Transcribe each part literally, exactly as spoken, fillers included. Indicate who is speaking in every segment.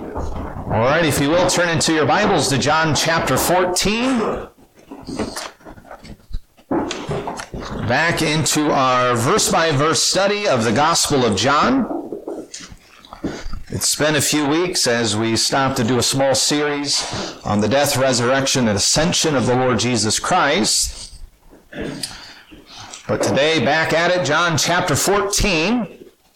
Speaker 1: All right, if you will, turn into your Bibles to John chapter fourteen. Back into our verse-by-verse study of the Gospel of John. It's been a few weeks as we stopped to do a small series on the death, resurrection, and ascension of the Lord Jesus Christ. But today, back at it, John chapter fourteen.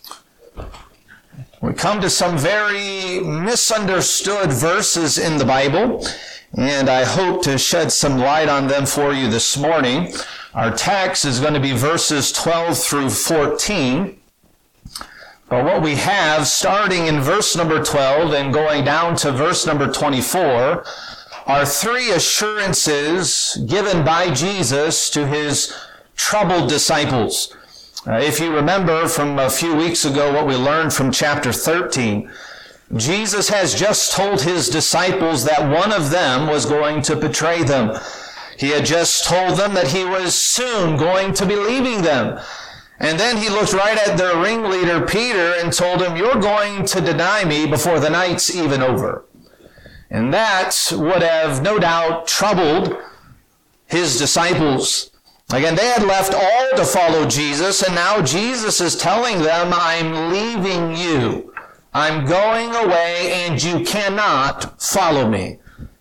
Speaker 1: We come to some very misunderstood verses in the Bible, and I hope to shed some light on them for you this morning. Our text is going to be verses twelve through fourteen. But what we have, starting in verse number twelve and going down to verse number twenty-four, are three assurances given by Jesus to his troubled disciples. Uh, if you remember from a few weeks ago what we learned from chapter thirteen, Jesus has just told his disciples that one of them was going to betray them. He had just told them that he was soon going to be leaving them. And then he looked right at their ringleader, Peter, and told him, "You're going to deny me before the night's even over." And that would have no doubt troubled his disciples. Again, they had left all to follow Jesus, and now Jesus is telling them, "I'm leaving you. I'm going away, and you cannot follow me."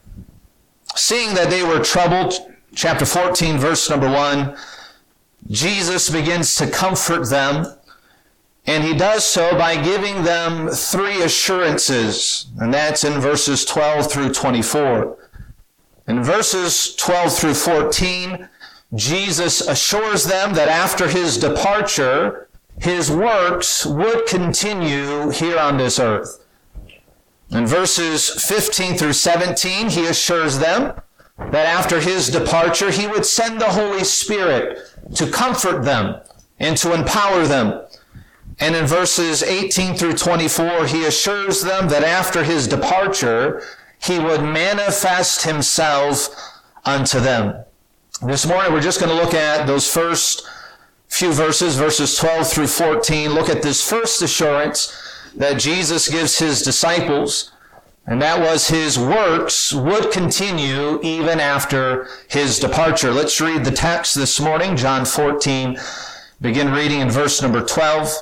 Speaker 1: Seeing that they were troubled, chapter fourteen, verse number one, Jesus begins to comfort them, and he does so by giving them three assurances, and that's in verses twelve through twenty-four. In verses twelve through fourteen, Jesus assures them that after his departure, his works would continue here on this earth. In verses fifteen through seventeen, he assures them that after his departure, he would send the Holy Spirit to comfort them and to empower them. And in verses eighteen through twenty-four, he assures them that after his departure, he would manifest himself unto them. This morning, we're just going to look at those first few verses, verses twelve through fourteen. Look at this first assurance that Jesus gives his disciples, and that was his works would continue even after his departure. Let's read the text this morning, John fourteen. Begin reading in verse number twelve.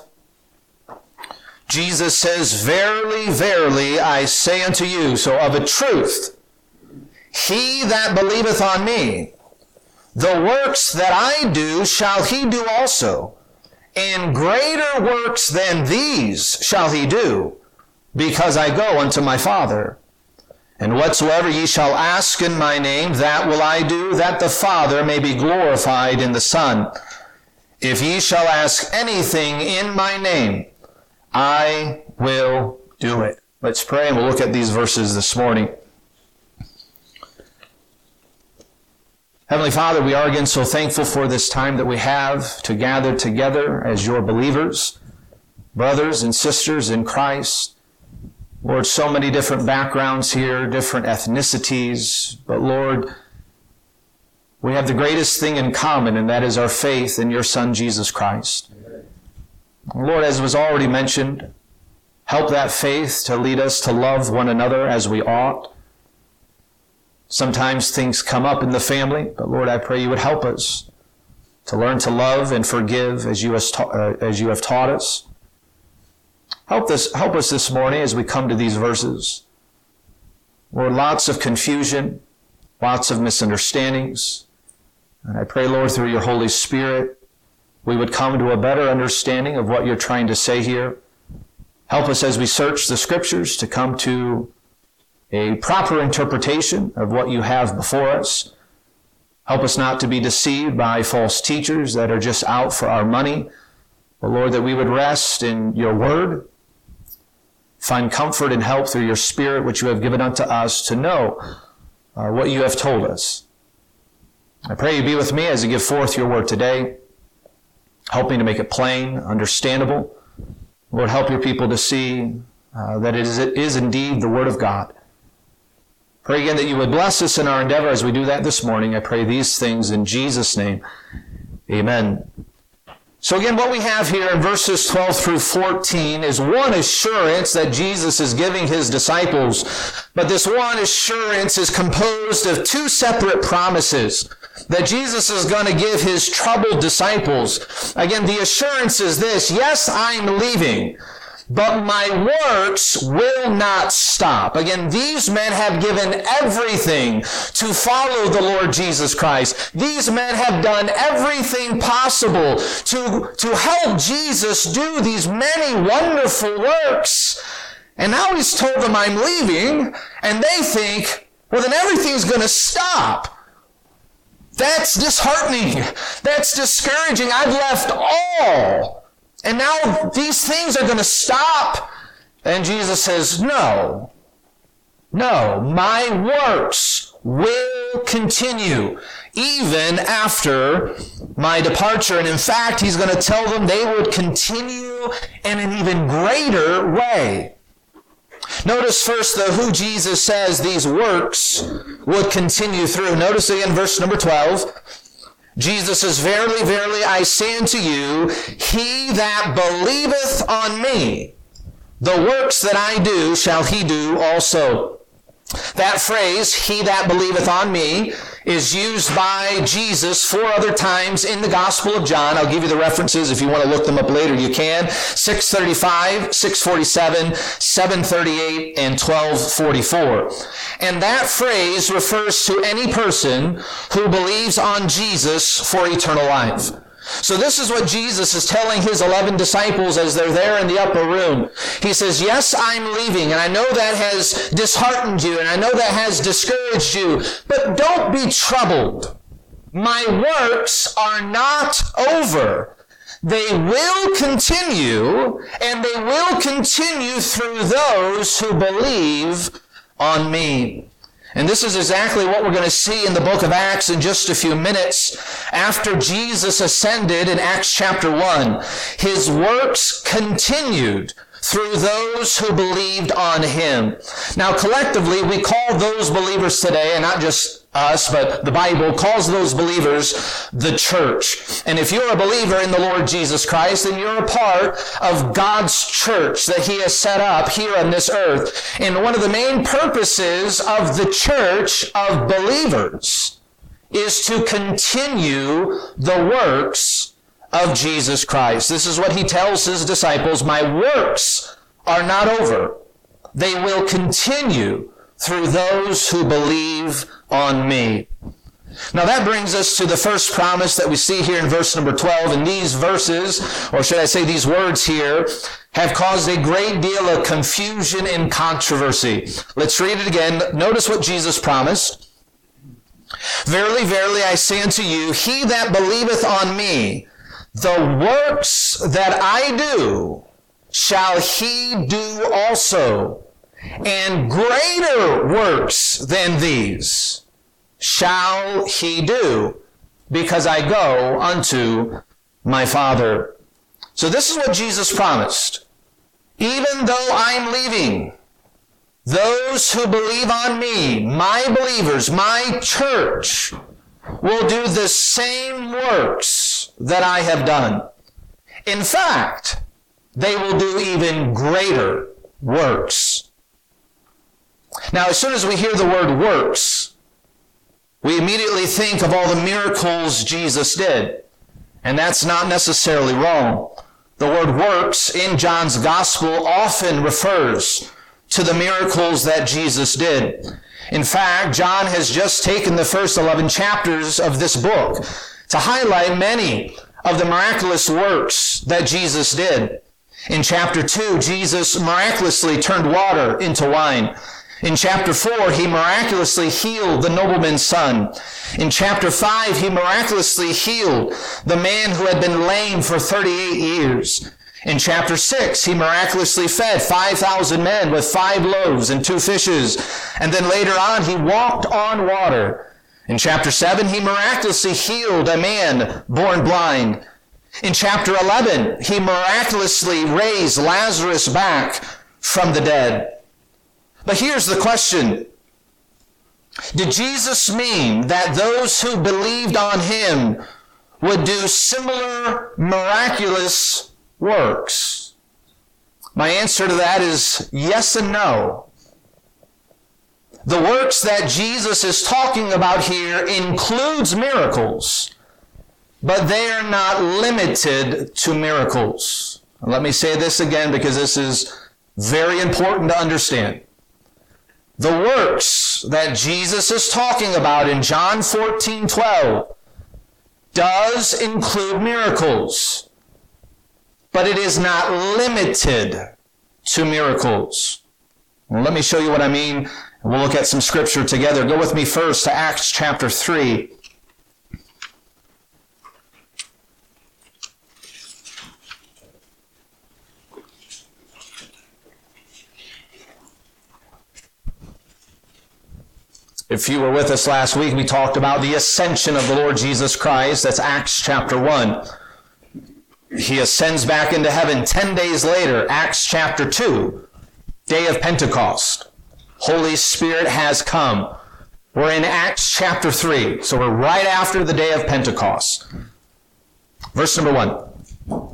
Speaker 1: Jesus says, "Verily, verily, I say unto you," so of a truth, "he that believeth on me, the works that I do shall he do also, and greater works than these shall he do, because I go unto my Father. And whatsoever ye shall ask in my name, that will I do, that the Father may be glorified in the Son. If ye shall ask anything in my name, I will do it." Let's pray, and we'll look at these verses this morning. Heavenly Father, we are again so thankful for this time that we have to gather together as your believers, brothers and sisters in Christ. Lord, so many different backgrounds here, different ethnicities, but Lord, we have the greatest thing in common, and that is our faith in your Son, Jesus Christ. Lord, as was already mentioned, help that faith to lead us to love one another as we ought. Sometimes things come up in the family, but Lord, I pray you would help us to learn to love and forgive as you, has ta- uh, as you have taught us. Help this, help us this morning as we come to these verses. Lord, lots of confusion, lots of misunderstandings. And I pray, Lord, through your Holy Spirit, we would come to a better understanding of what you're trying to say here. Help us as we search the Scriptures to come to a proper interpretation of what you have before us. Help us not to be deceived by false teachers that are just out for our money. But Lord, that we would rest in your word, find comfort and help through your Spirit, which you have given unto us to know uh, what you have told us. I pray you be with me as I give forth your word today. Help me to make it plain, understandable. Lord, help your people to see uh, that it is, it is indeed the word of God. Pray again that you would bless us in our endeavor as we do that this morning. I pray these things in Jesus' name. Amen. So again, what we have here in verses twelve through fourteen is one assurance that Jesus is giving his disciples. But this one assurance is composed of two separate promises that Jesus is going to give his troubled disciples. Again, the assurance is this: yes, I'm leaving, but my works will not stop. Again, these men have given everything to follow the Lord Jesus Christ. These men have done everything possible to, to help Jesus do these many wonderful works. And now he's told them, I'm leaving, and they think, well, then everything's going to stop. That's disheartening. That's discouraging. I've left all. And now these things are going to stop. And Jesus says, no, no, my works will continue even after my departure. And in fact, he's going to tell them they would continue in an even greater way. Notice first, though, who Jesus says these works would continue through. Notice again verse number twelve. Jesus says, verily, verily, I say unto you, he that believeth on me, the works that I do shall he do also. That phrase, he that believeth on me, is used by Jesus four other times in the Gospel of John. I'll give you the references if you want to look them up later. You can. six thirty-five, six forty-seven, seven thirty-eight, and twelve forty-four. And that phrase refers to any person who believes on Jesus for eternal life. So this is what Jesus is telling his eleven disciples as they're there in the upper room. He says, yes, I'm leaving, and I know that has disheartened you, and I know that has discouraged you, but don't be troubled. My works are not over. They will continue, and they will continue through those who believe on me. And this is exactly what we're going to see in the book of Acts in just a few minutes. After Jesus ascended in Acts chapter one, his works continued through those who believed on him. Now, collectively, we call those believers today, and not just us, but the Bible calls those believers the church. And if you're a believer in the Lord Jesus Christ, then you're a part of God's church that he has set up here on this earth. And one of the main purposes of the church of believers is to continue the works of Jesus Christ. This is what he tells his disciples: my works are not over. They will continue through those who believe on me. Now that brings us to the first promise that we see here in verse number twelve. And these verses, or should I say these words here, have caused a great deal of confusion and controversy. Let's read it again. Notice what Jesus promised. Verily, verily, I say unto you, he that believeth on me, the works that I do shall he do also, and greater works than these shall he do, because I go unto my Father. So this is what Jesus promised. Even though I'm leaving, those who believe on me, my believers, my church, will do the same works that I have done. In fact, they will do even greater works. Now, as soon as we hear the word works, we immediately think of all the miracles Jesus did. And that's not necessarily wrong. The word works in John's gospel often refers to the miracles that Jesus did. In fact, John has just taken the first eleven chapters of this book to highlight many of the miraculous works that Jesus did. In chapter two, Jesus miraculously turned water into wine. In chapter four, he miraculously healed the nobleman's son. In chapter five, he miraculously healed the man who had been lame for thirty-eight years. In chapter six, he miraculously fed five thousand men with five loaves and two fishes. And then later on, he walked on water. In chapter seven, he miraculously healed a man born blind. In chapter eleven, he miraculously raised Lazarus back from the dead. But here's the question. Did Jesus mean that those who believed on him would do similar miraculous works? My answer to that is yes and no. The works that Jesus is talking about here includes miracles, but they are not limited to miracles. Let me say this again because this is very important to understand. The works that Jesus is talking about in John fourteen twelve does include miracles, but it is not limited to miracles. Well, let me show you what I mean. We'll look at some scripture together. Go with me first to Acts chapter three. If you were with us last week, we talked about the ascension of the Lord Jesus Christ. That's Acts chapter one. He ascends back into heaven ten days later, Acts chapter two, day of Pentecost. Holy Spirit has come. We're in Acts chapter three, so we're right after the day of Pentecost. Verse number one.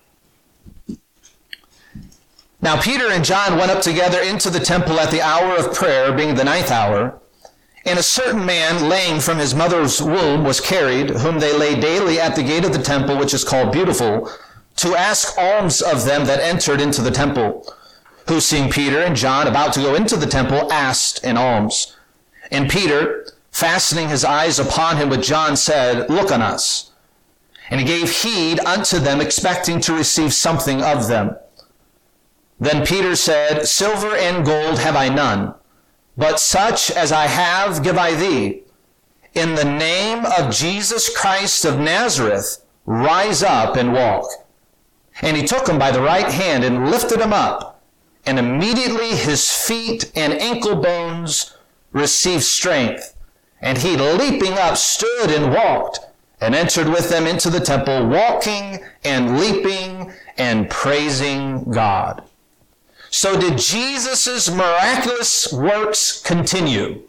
Speaker 1: Now Peter and John went up together into the temple at the hour of prayer, being the ninth hour. And a certain man, lame from his mother's womb, was carried, whom they laid daily at the gate of the temple, which is called Beautiful, to ask alms of them that entered into the temple, who, seeing Peter and John about to go into the temple, asked an alms. And Peter, fastening his eyes upon him with John, said, Look on us. And he gave heed unto them, expecting to receive something of them. Then Peter said, Silver and gold have I none, but such as I have give I thee. In the name of Jesus Christ of Nazareth, rise up and walk. And he took him by the right hand and lifted him up. And immediately his feet and ankle bones received strength. And he, leaping up, stood and walked, and entered with them into the temple, walking and leaping and praising God. So did Jesus' miraculous works continue?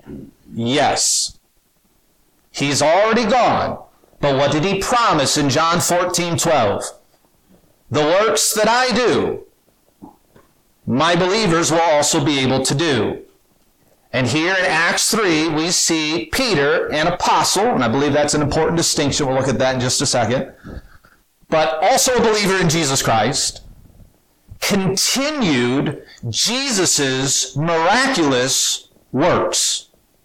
Speaker 1: Yes. He's already gone. But what did he promise in John fourteen twelve? The works that I do, my believers will also be able to do. And here in Acts three, we see Peter, an apostle, and I believe that's an important distinction. We'll look at that in just a second. But also a believer in Jesus Christ, continued Jesus' miraculous works.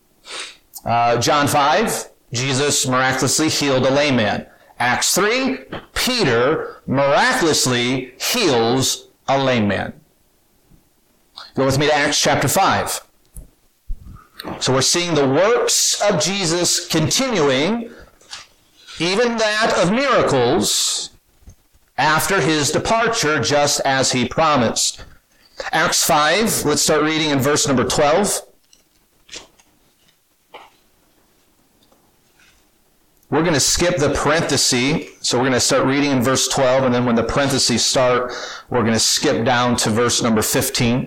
Speaker 1: Uh, John five, Jesus miraculously healed a lame man. Acts three, Peter miraculously heals a lame man. Go with me to Acts chapter five. So we're seeing the works of Jesus continuing, even that of miracles, after his departure, just as he promised. Acts five, let's start reading in verse number twelve. We're going to skip the parenthesis, so we're going to start reading in verse twelve, and then when the parentheses start, we're going to skip down to verse number fifteen.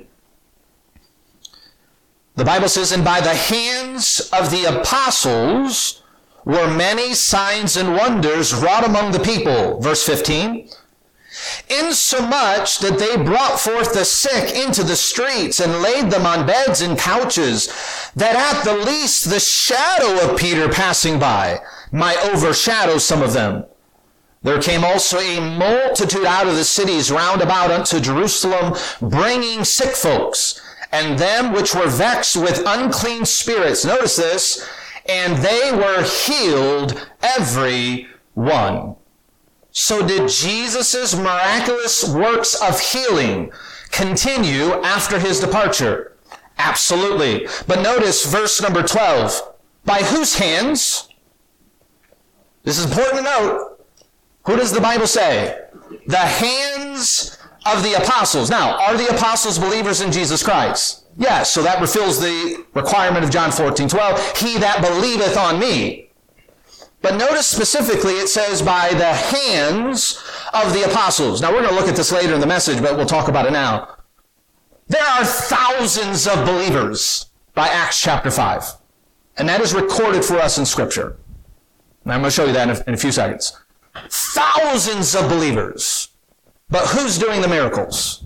Speaker 1: The Bible says, And by the hands of the apostles were many signs and wonders wrought among the people. Verse fifteen. Insomuch that they brought forth the sick into the streets and laid them on beds and couches, that at the least the shadow of Peter passing by might overshadow some of them. There came also a multitude out of the cities round about unto Jerusalem, bringing sick folks, and them which were vexed with unclean spirits. Notice this. And they were healed every one. So did Jesus' miraculous works of healing continue after his departure? Absolutely. But notice verse number twelve. By whose hands? This is important to note. Who does the Bible say? The hands of the apostles. Now, are the apostles believers in Jesus Christ? Yes, so that fulfills the requirement of John fourteen twelve. He that believeth on me. But notice specifically it says by the hands of the apostles. Now we're going to look at this later in the message, but we'll talk about it now. There are thousands of believers by Acts chapter five. And that is recorded for us in Scripture. And I'm going to show you that in a, in a few seconds. Thousands of believers. But who's doing the miracles?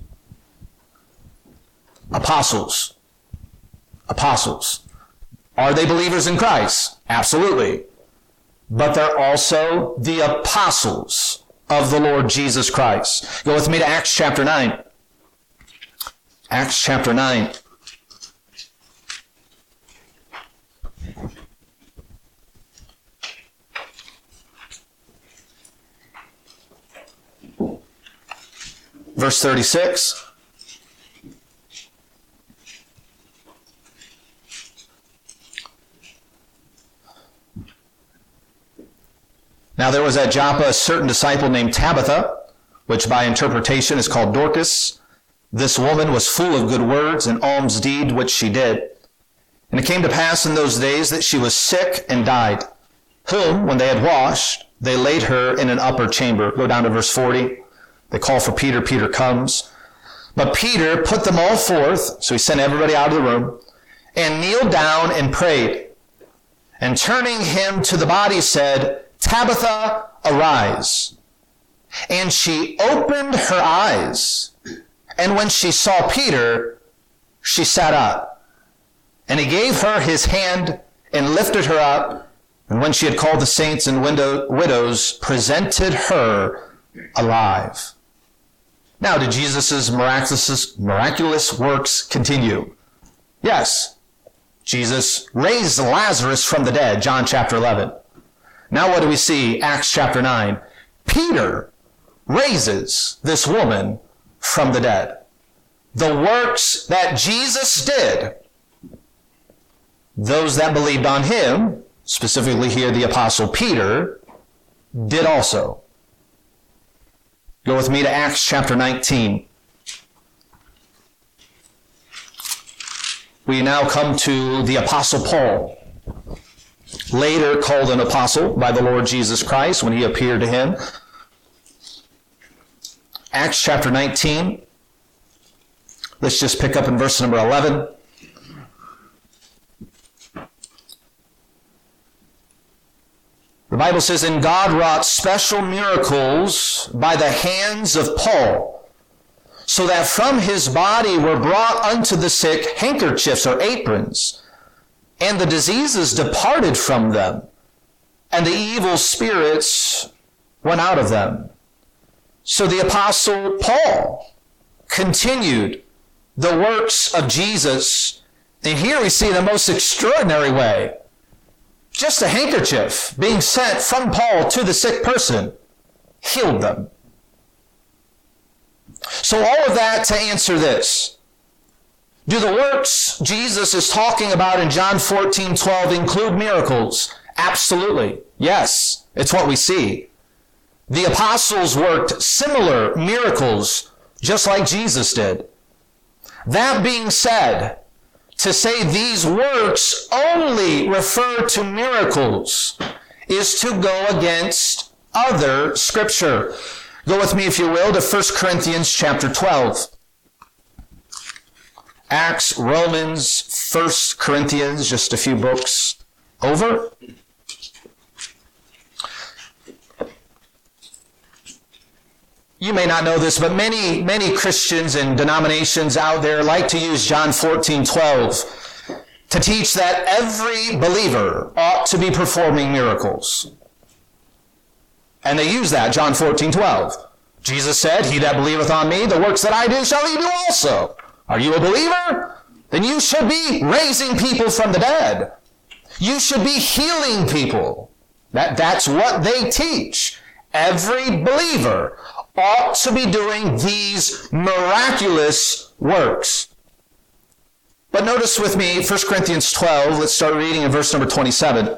Speaker 1: Apostles. Apostles. Are they believers in Christ? Absolutely. But they're also the apostles of the Lord Jesus Christ. Go with me to Acts chapter nine. Acts chapter nine. Verse thirty-six. Now there was at Joppa a certain disciple named Tabitha, which by interpretation is called Dorcas. This woman was full of good words and alms deed which she did. And it came to pass in those days that she was sick and died, whom, when they had washed, they laid her in an upper chamber. Go down to verse forty. They call for Peter. Peter comes. But Peter put them all forth, so he sent everybody out of the room, and kneeled down and prayed. And turning him to the body said, Tabitha, arise. And she opened her eyes. And when she saw Peter, she sat up. And he gave her his hand and lifted her up. And when she had called the saints and widows, presented her alive. Now, did Jesus' miraculous, miraculous works continue? Yes. Jesus raised Lazarus from the dead, John chapter eleven. Now what do we see? Acts chapter nine. Peter raises this woman from the dead. The works that Jesus did, those that believed on him, specifically here the apostle Peter, did also. Go with me to Acts chapter nineteen. We now come to the apostle Paul, later called an apostle by the Lord Jesus Christ when he appeared to him. Acts chapter nineteen. Let's just pick up in verse number eleven. The Bible says, and God wrought special miracles by the hands of Paul, so that from his body were brought unto the sick handkerchiefs or aprons, and the diseases departed from them, and the evil spirits went out of them. So the apostle Paul continued the works of Jesus, and here we see the most extraordinary way. Just a handkerchief being sent from Paul to the sick person healed them. So all of that to answer this. Do the works Jesus is talking about in John fourteen twelve include miracles? Absolutely. Yes, it's what we see. The apostles worked similar miracles just like Jesus did. That being said, to say these works only refer to miracles is to go against other scripture. Go with me, if you will, to First Corinthians chapter twelve. Acts, Romans, First Corinthians, just a few books over. You may not know this, but many, many Christians and denominations out there like to use John fourteen twelve to teach that every believer ought to be performing miracles. And they use that, John fourteen twelve. Jesus said, he that believeth on me, the works that I do shall he do also. Are you a believer? Then you should be raising people from the dead. You should be healing people. That, that's what they teach. Every believer ought to be doing these miraculous works. But notice with me, First Corinthians twelve, let's start reading in verse number twenty-seven.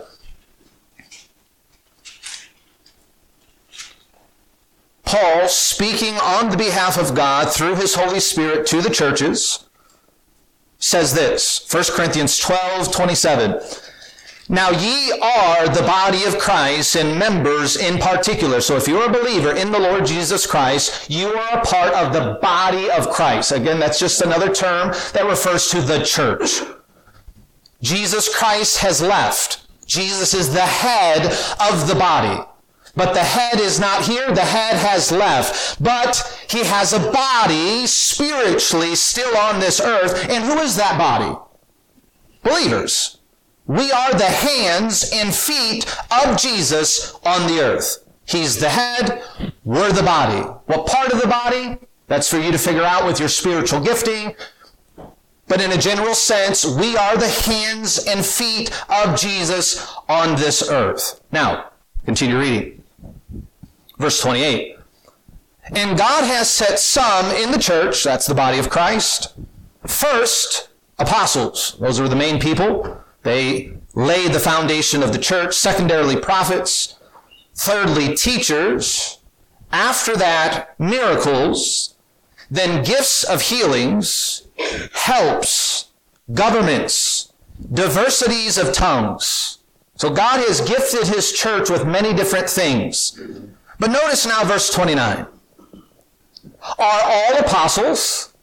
Speaker 1: Paul, speaking on the behalf of God through his Holy Spirit to the churches, says this, First Corinthians twelve twenty-seven. Now ye are the body of Christ and members in particular. So if you're a believer in the Lord Jesus Christ, you are a part of the body of Christ. Again, that's just another term that refers to the church. Jesus Christ has left. Jesus is the head of the body. But the head is not here, the head has left. But he has a body spiritually still on this earth. And who is that body? Believers. We are the hands and feet of Jesus on the earth. He's the head, we're the body. What part of the body? That's for you to figure out with your spiritual gifting. But in a general sense, we are the hands and feet of Jesus on this earth. Now, continue reading. Verse twenty-eight. And God has set some in the church, that's the body of Christ. First, apostles. Those are the main people. They laid the foundation of the church. Secondarily, prophets. Thirdly, teachers. After that, miracles. Then gifts of healings, helps, governments, diversities of tongues. So God has gifted his church with many different things. But notice now verse twenty-nine. Are all apostles?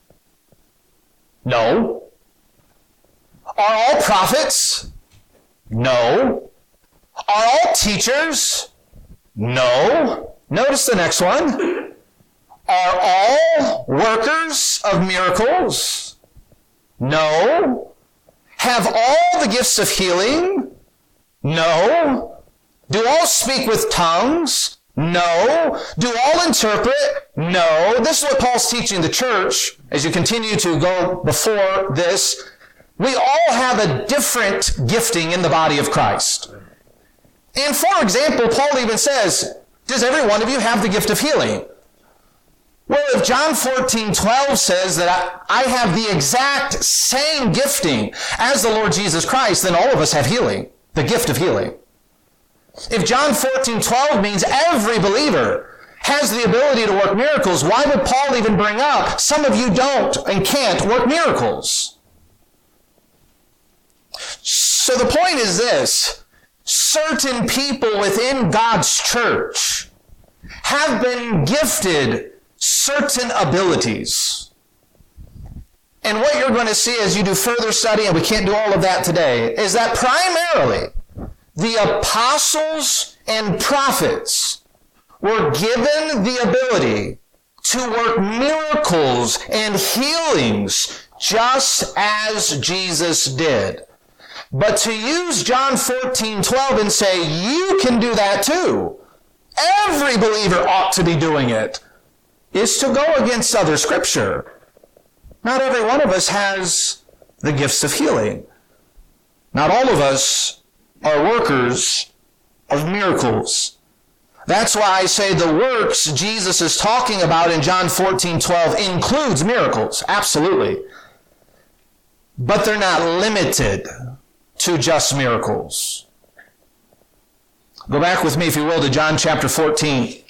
Speaker 1: No. Are all prophets? No. Are all teachers? No. Notice the next one. Are all workers of miracles? No. Have all the gifts of healing? No. Do all speak with tongues? No. Do all interpret? No. This is what Paul's teaching the church as you continue to go before this. We all have a different gifting in the body of Christ. And for example, Paul even says, does every one of you have the gift of healing? Well, if John fourteen twelve says that I, I have the exact same gifting as the Lord Jesus Christ, then all of us have healing, the gift of healing. If John fourteen twelve means every believer has the ability to work miracles, why would Paul even bring up, some of you don't and can't work miracles? So the point is this, certain people within God's church have been gifted certain abilities. And what you're going to see as you do further study, and we can't do all of that today, is that primarily the apostles and prophets were given the ability to work miracles and healings just as Jesus did. But to use John fourteen twelve and say, you can do that too, every believer ought to be doing it, is to go against other scripture. Not every one of us has the gifts of healing. Not all of us are workers of miracles. That's why I say the works Jesus is talking about in John fourteen twelve includes miracles, absolutely. But they're not limited to just miracles. Go back with me, if you will, to John chapter fourteen.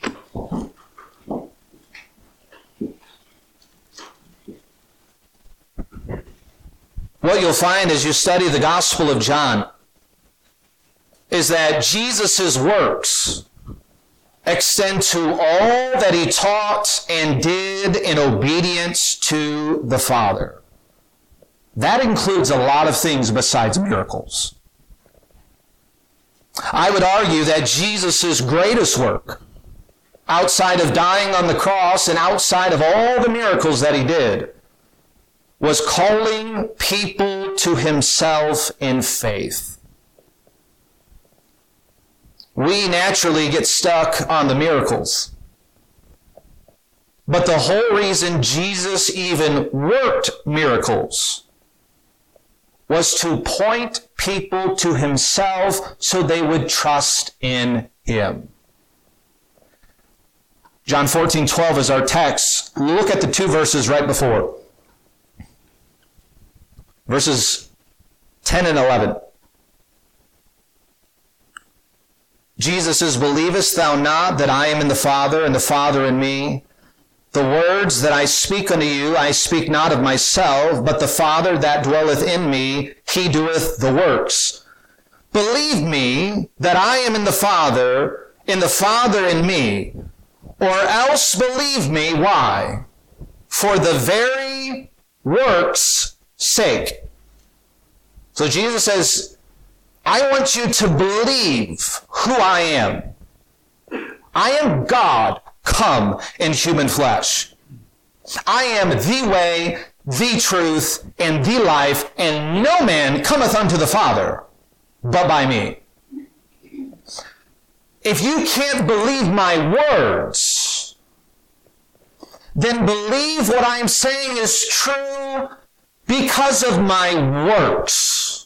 Speaker 1: What you'll find as you study the Gospel of John is that Jesus' works extend to all that he taught and did in obedience to the Father. That includes a lot of things besides miracles. I would argue that Jesus' greatest work, outside of dying on the cross and outside of all the miracles that he did, was calling people to himself in faith. We naturally get stuck on the miracles. But the whole reason Jesus even worked miracles was to point people to himself so they would trust in him. John fourteen twelve is our text. Look at the two verses right before. Verses ten and eleven. Jesus says, believest thou not that I am in the Father, and the Father in me? The words that I speak unto you, I speak not of myself, but the Father that dwelleth in me, he doeth the works. Believe me that I am in the Father, in the Father in me, or else believe me, why? For the very works' sake. So Jesus says, I want you to believe who I am. I am God come in human flesh. I am the way, the truth, and the life, and no man cometh unto the Father but by me. If you can't believe my words, then believe what I'm saying is true because of my works.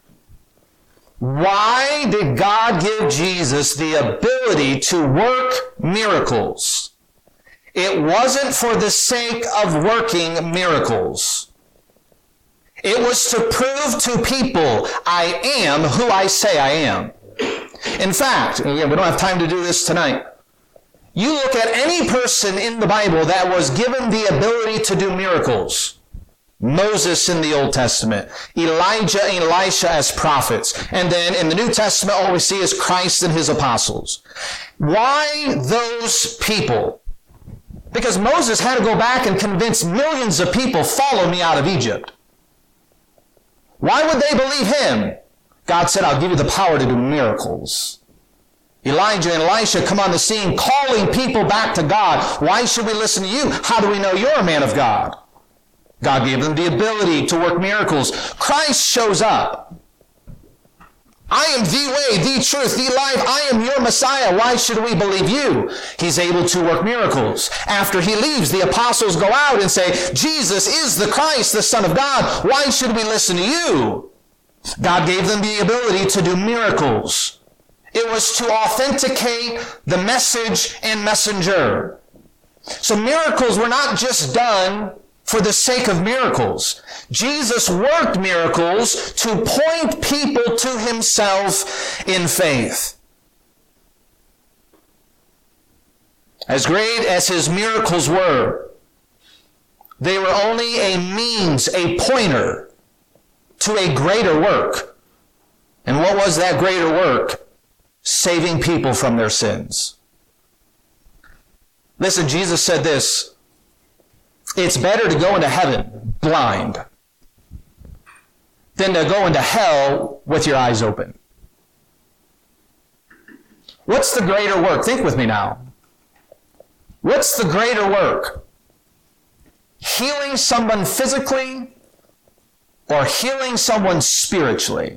Speaker 1: Why did God give Jesus the ability to work miracles? It wasn't for the sake of working miracles. It was to prove to people, I am who I say I am. In fact, again, we don't have time to do this tonight. You look at any person in the Bible that was given the ability to do miracles. Moses in the Old Testament, Elijah and Elisha as prophets, and then in the New Testament all we see is Christ and his apostles. Why those people? Because Moses had to go back and convince millions of people, follow me out of Egypt. Why would they believe him? God said, I'll give you the power to do miracles. Elijah and Elisha come on the scene calling people back to God. Why should we listen to you? How do we know you're a man of God? God gave them the ability to work miracles. Christ shows up. I am the way, the truth, the life. I am your Messiah. Why should we believe you? He's able to work miracles. After he leaves, the apostles go out and say, Jesus is the Christ, the Son of God. Why should we listen to you? God gave them the ability to do miracles. It was to authenticate the message and messenger. So miracles were not just done for the sake of miracles. Jesus worked miracles to point people to himself in faith. As great as his miracles were, they were only a means, a pointer to a greater work. And what was that greater work? Saving people from their sins. Listen, Jesus said this, it's better to go into heaven blind than to go into hell with your eyes open. What's the greater work? Think with me now. What's the greater work? Healing someone physically or healing someone spiritually?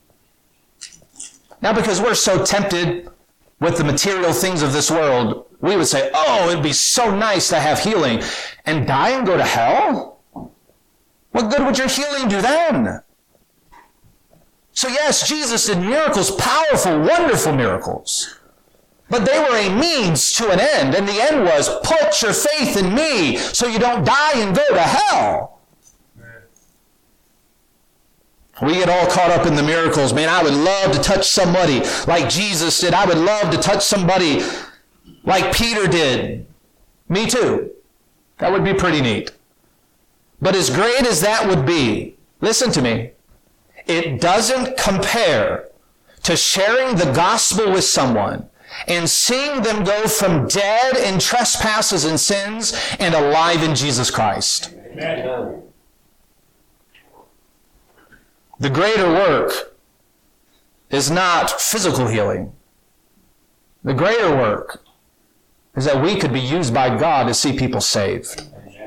Speaker 1: Now, because we're so tempted with the material things of this world, we would say, oh, it'd be so nice to have healing. And die and go to hell? What good would your healing do then? So yes, Jesus did miracles, powerful, wonderful miracles. But they were a means to an end. And the end was, put your faith in me so you don't die and go to hell. We get all caught up in the miracles. Man, I would love to touch somebody like Jesus did. I would love to touch somebody like Peter did. Me too. That would be pretty neat. But as great as that would be, listen to me, it doesn't compare to sharing the gospel with someone and seeing them go from dead in trespasses and sins and alive in Jesus Christ. Amen. The greater work is not physical healing. The greater work is that we could be used by God to see people saved.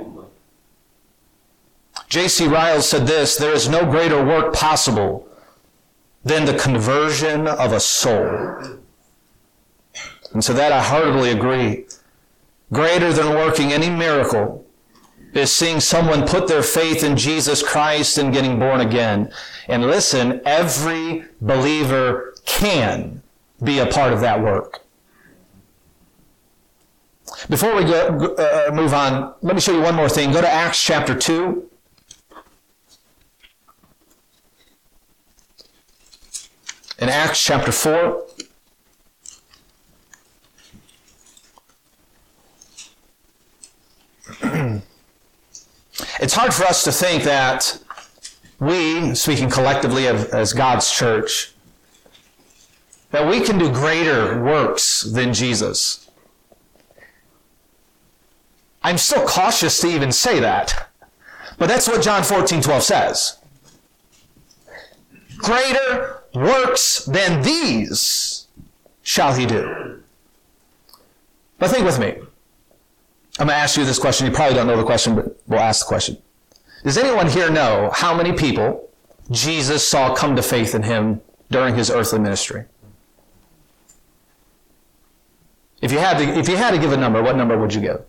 Speaker 1: J C Ryle said this, there is no greater work possible than the conversion of a soul. And so that I heartily agree. Greater than working any miracle is seeing someone put their faith in Jesus Christ and getting born again. And listen, every believer can be a part of that work. Before we go, uh, move on, let me show you one more thing. Go to Acts chapter two. In Acts chapter four. It's hard for us to think that we, speaking collectively as God's church, that we can do greater works than Jesus. I'm still cautious to even say that, but that's what John fourteen twelve says. Greater works than these shall he do. But think with me. I'm going to ask you this question. You probably don't know the question, but we'll ask the question. Does anyone here know how many people Jesus saw come to faith in him during his earthly ministry? If you had to, if you had to give a number, what number would you give?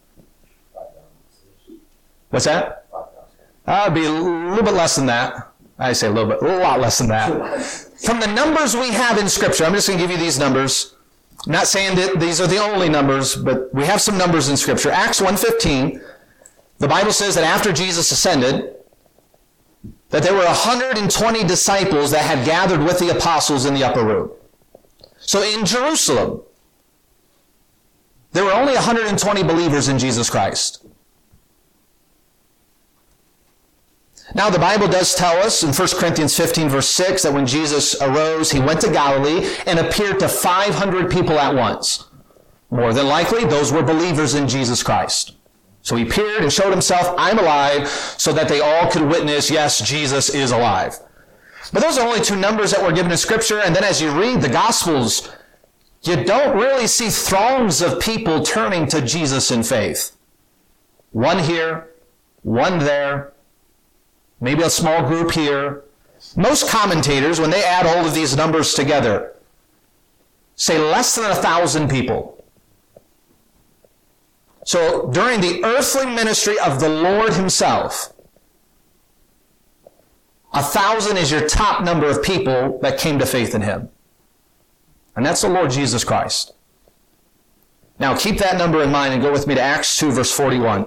Speaker 1: What's that? Uh, it'd be a little bit less than that. I say a little bit, a lot less than that. From the numbers we have in Scripture, I'm just going to give you these numbers. I'm not saying that these are the only numbers, but we have some numbers in Scripture. Acts one fifteen, the Bible says that after Jesus ascended, that there were one hundred twenty disciples that had gathered with the apostles in the upper room. So in Jerusalem, there were only one hundred twenty believers in Jesus Christ. Now, the Bible does tell us in First Corinthians fifteen, verse six, that when Jesus arose, he went to Galilee and appeared to five hundred people at once. More than likely, those were believers in Jesus Christ. So he appeared and showed himself, I'm alive, so that they all could witness, yes, Jesus is alive. But those are only two numbers that were given in Scripture, and then as you read the Gospels, you don't really see throngs of people turning to Jesus in faith. One here, one there, maybe a small group here. Most commentators, when they add all of these numbers together, say less than a thousand people. So during the earthly ministry of the Lord himself, a thousand is your top number of people that came to faith in him. And that's the Lord Jesus Christ. Now keep that number in mind and go with me to Acts two, verse forty-one.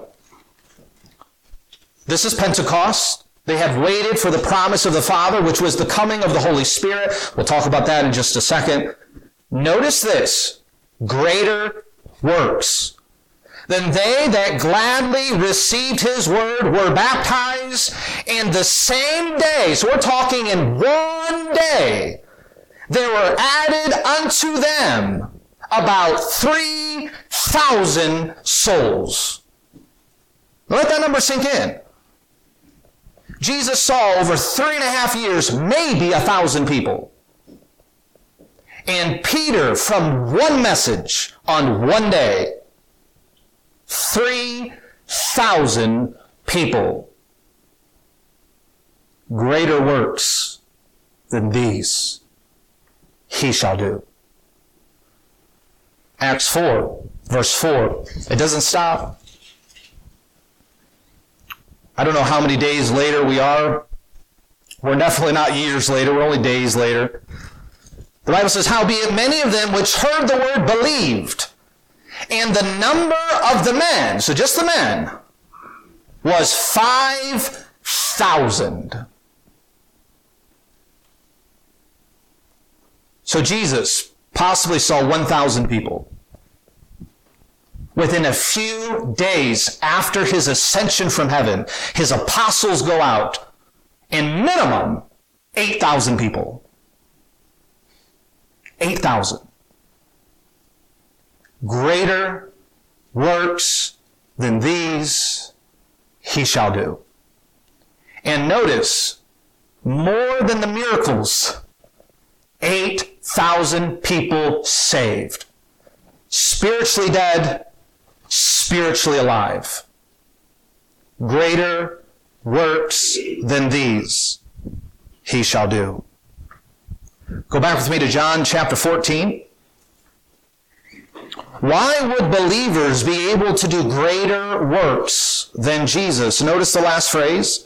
Speaker 1: This is Pentecost. They have waited for the promise of the Father, which was the coming of the Holy Spirit. We'll talk about that in just a second. Notice this. Greater works than they that gladly received his word were baptized, and the same day, so we're talking in one day, there were added unto them about three thousand souls. Now let that number sink in. Jesus saw over three and a half years, maybe a thousand people. And Peter, from one message on one day, three thousand people. Greater works than these he shall do. Acts four, verse four. It doesn't stop. I don't know how many days later we are. We're definitely not years later. We're only days later. The Bible says, howbeit many of them which heard the word believed, and the number of the men, so just the men, was five thousand. So Jesus possibly saw one thousand people. Within a few days after his ascension from heaven, his apostles go out, and minimum eight thousand people. eight thousand. Greater works than these he shall do. And notice, more than the miracles, eight thousand people saved. Spiritually dead, spiritually alive. Greater works than these he shall do. Go back with me to John chapter fourteen. Why would believers be able to do greater works than Jesus? Notice the last phrase.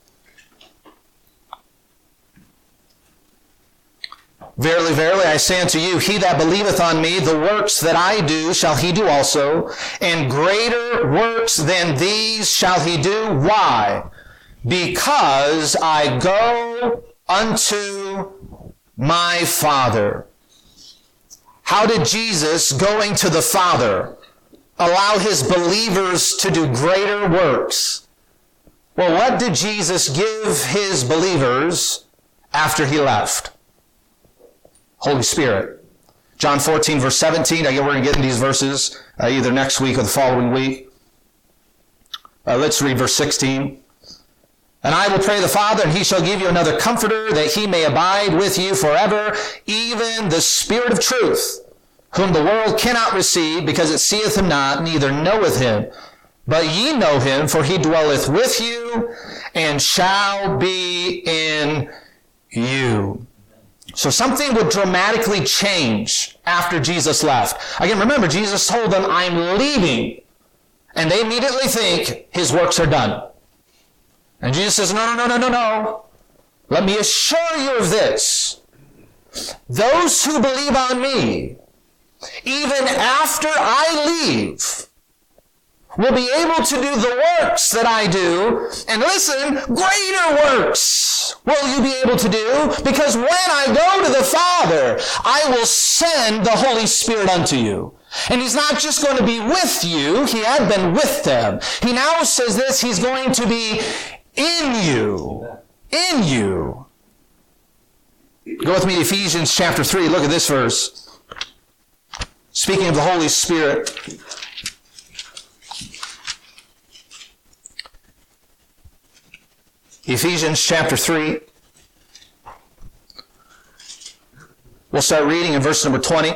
Speaker 1: Verily, verily, I say unto you, he that believeth on me, the works that I do shall he do also, and greater works than these shall he do. Why? Because I go unto my Father. How did Jesus, going to the Father, allow his believers to do greater works? Well, what did Jesus give his believers after he left? Holy Spirit. John fourteen, verse seventeen. Again, we're going to get in these verses uh, either next week or the following week. Uh, let's read verse sixteen. And I will pray the Father, and he shall give you another comforter, that he may abide with you forever, even the Spirit of truth, whom the world cannot receive, because it seeth him not, neither knoweth him. But ye know him, for he dwelleth with you, and shall be in you. So something would dramatically change after Jesus left. Again, remember, Jesus told them, I'm leaving. And they immediately think his works are done. And Jesus says, no, no, no, no, no, no. Let me assure you of this. Those who believe on me, even after I leave, will be able to do the works that I do. And listen, greater works will you be able to do, because when I go to the Father, I will send the Holy Spirit unto you. And he's not just going to be with you, he had been with them. He now says this, he's going to be in you. In you. Go with me to Ephesians chapter three. Look at this verse. Speaking of the Holy Spirit. Ephesians chapter three. We'll start reading in verse number twenty.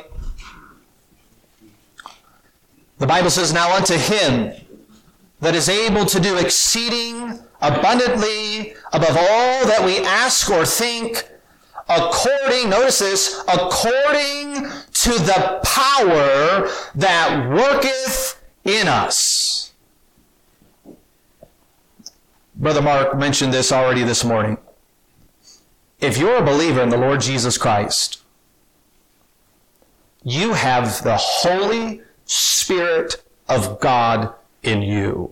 Speaker 1: The Bible says, now unto him that is able to do exceeding abundantly above all that we ask or think, according, notice this, according to the power that worketh in us. Brother Mark mentioned this already this morning. If you're a believer in the Lord Jesus Christ, you have the Holy Spirit of God in you.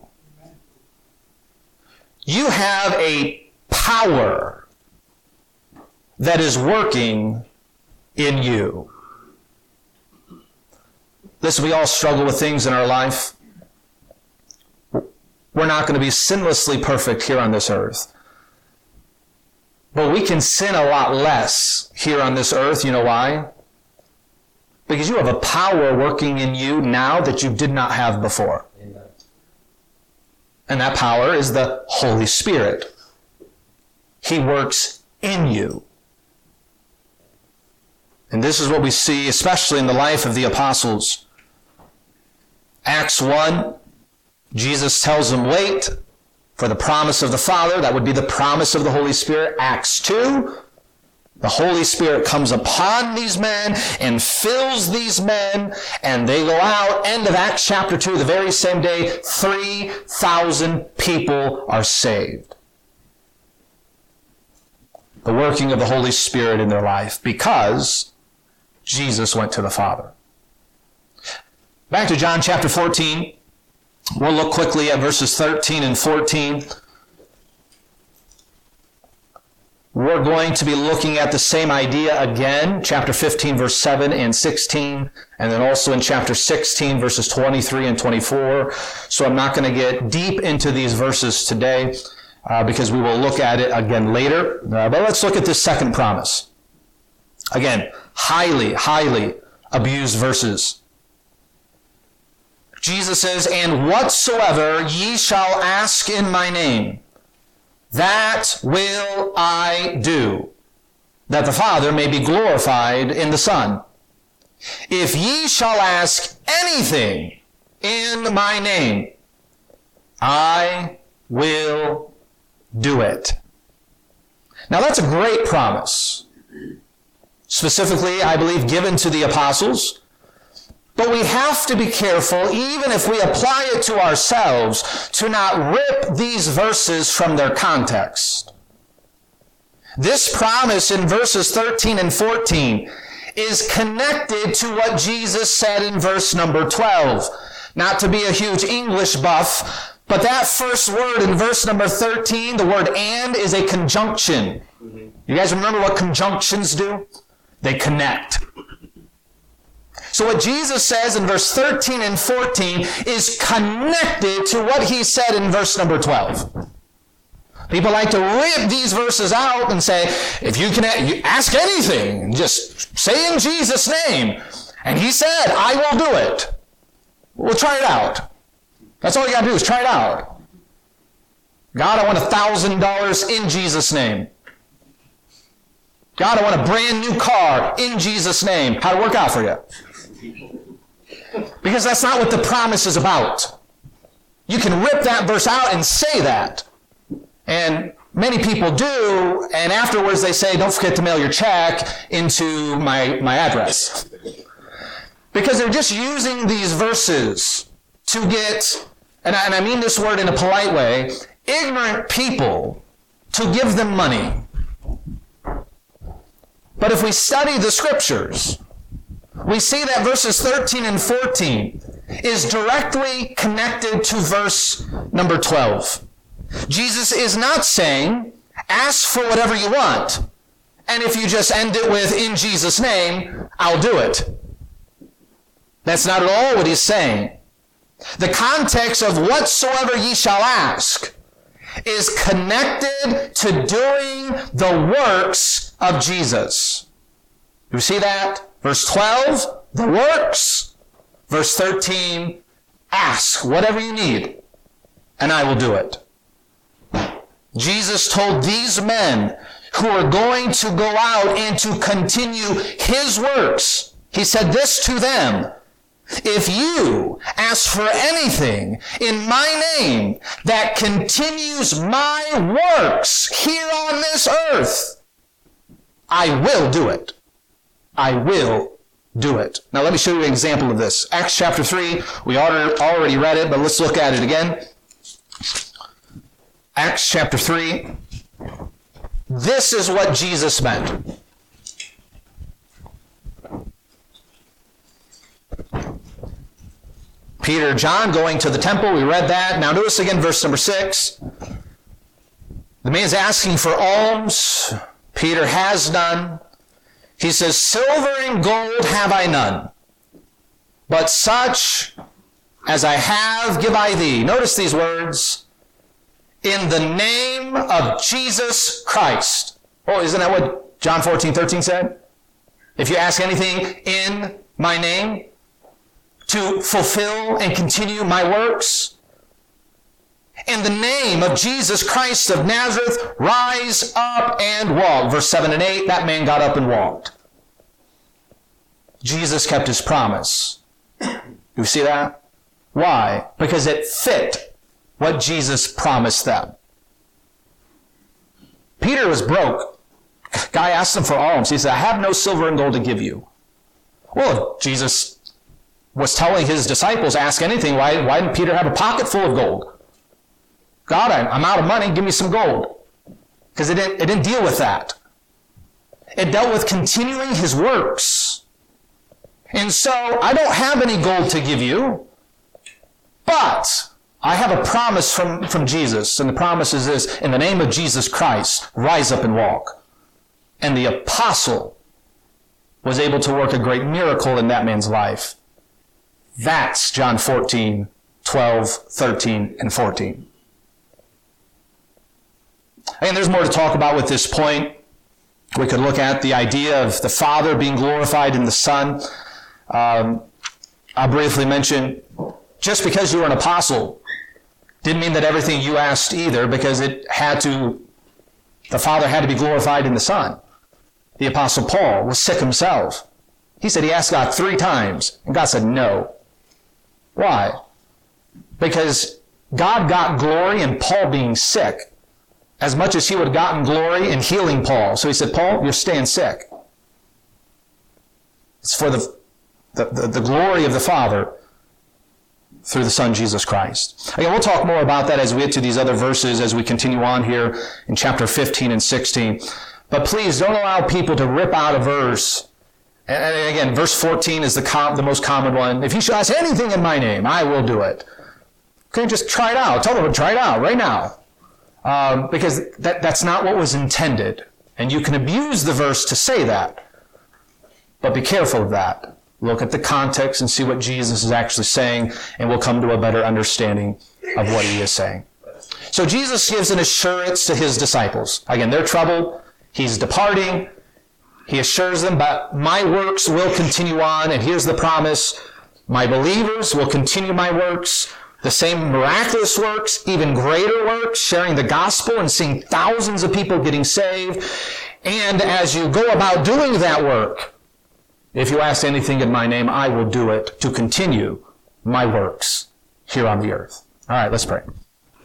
Speaker 1: You have a power that is working in you. Listen, we all struggle with things in our life. We're not going to be sinlessly perfect here on this earth. But we can sin a lot less here on this earth. You know why? Because you have a power working in you now that you did not have before. Amen. And that power is the Holy Spirit. He works in you. And this is what we see, especially in the life of the apostles. Acts one, Jesus tells them, wait for the promise of the Father. That would be the promise of the Holy Spirit. Acts two, the Holy Spirit comes upon these men and fills these men, and they go out. End of Acts chapter two, the very same day, three thousand people are saved. The working of the Holy Spirit in their life, because Jesus went to the Father. Back to John chapter fourteen. We'll look quickly at verses thirteen and fourteen. We're going to be looking at the same idea again, chapter fifteen, verse seven and sixteen, and then also in chapter sixteen, verses twenty-three and twenty-four. So I'm not going to get deep into these verses today, uh, because we will look at it again later. Uh, but let's look at this second promise. Again, highly, highly abused verses. Jesus says, and whatsoever ye shall ask in my name, that will I do, that the Father may be glorified in the Son. If ye shall ask anything in my name, I will do it. Now that's a great promise. Specifically, I believe, given to the apostles. But we have to be careful, even if we apply it to ourselves, to not rip these verses from their context. This promise in verses thirteen and fourteen is connected to what Jesus said in verse number twelve. Not to be a huge English buff, but that first word in verse number thirteen, the word and, is a conjunction. You guys remember what conjunctions do? They connect. So what Jesus says in verse thirteen and fourteen is connected to what he said in verse number twelve. People like to rip these verses out and say, if you can ask anything, just say in Jesus' name. And he said, I will do it. We'll try it out. That's all you got to do is try it out. God, I want one thousand dollars in Jesus' name. God, I want a brand new car in Jesus' name. How'd it work out for you? Because that's not what the promise is about. You can rip that verse out and say that. And many people do, and afterwards they say, don't forget to mail your check into my, my address. Because they're just using these verses to get, and I, and I mean this word in a polite way, ignorant people to give them money. But if we study the scriptures, we see that verses thirteen and fourteen is directly connected to verse number twelve. Jesus is not saying, ask for whatever you want, and if you just end it with, in Jesus' name, I'll do it. That's not at all what he's saying. The context of whatsoever ye shall ask is connected to doing the works of Jesus. You see that? Verse twelve, the works. Verse thirteen, ask whatever you need, and I will do it. Jesus told these men who are going to go out and to continue his works, he said this to them, if you ask for anything in my name that continues my works here on this earth, I will do it. I will do it. Now let me show you an example of this. Acts chapter three, we already read it, but let's look at it again. Acts chapter three. This is what Jesus meant. Peter and John going to the temple, we read that. Now notice again verse number six. The man's asking for alms. Peter has none. He says, silver and gold have I none, but such as I have give I thee. Notice these words. In the name of Jesus Christ. Oh, isn't that what John fourteen thirteen said? If you ask anything in my name, to fulfill and continue my works. In the name of Jesus Christ of Nazareth, rise up and walk. Verse seven and eight, that man got up and walked. Jesus kept his promise. You see that? Why? Because it fit what Jesus promised them. Peter was broke. Guy asked him for alms. He said, I have no silver and gold to give you. Well, Jesus was telling his disciples, ask anything. Why, why didn't Peter have a pocket full of gold? God, I'm out of money. Give me some gold. Because it didn't, it didn't deal with that. It dealt with continuing his works. And so, I don't have any gold to give you, but I have a promise from, from Jesus. And the promise is this, in the name of Jesus Christ, rise up and walk. And the apostle was able to work a great miracle in that man's life. That's John fourteen, twelve, thirteen, and fourteen. And there's more to talk about with this point. We could look at the idea of the Father being glorified in the Son. Um, I'll briefly mention, just because you were an apostle didn't mean that everything you asked either, because it had to, the Father had to be glorified in the Son. The Apostle Paul was sick himself. He said he asked God three times, and God said no. Why? Because God got glory in Paul being sick as much as he would have gotten glory in healing Paul. So he said, Paul, you're staying sick. It's for the, the, the, the glory of the Father through the Son, Jesus Christ. Again, we'll talk more about that as we get to these other verses as we continue on here in chapter fifteen and sixteen. But please don't allow people to rip out a verse. And again, verse fourteen is the com- the most common one. If you shall ask anything in my name, I will do it. Okay, just try it out. Tell them to try it out right now. Um, because that, that's not what was intended. And you can abuse the verse to say that. But be careful of that. Look at the context and see what Jesus is actually saying, and we'll come to a better understanding of what he is saying. So Jesus gives an assurance to his disciples. Again, they're troubled. He's departing. He assures them, but my works will continue on, and here's the promise. My believers will continue my works. the same miraculous works, even greater works, sharing the gospel and seeing thousands of people getting saved. And as you go about doing that work, if you ask anything in my name, I will do it to continue my works here on the earth. All right, let's pray.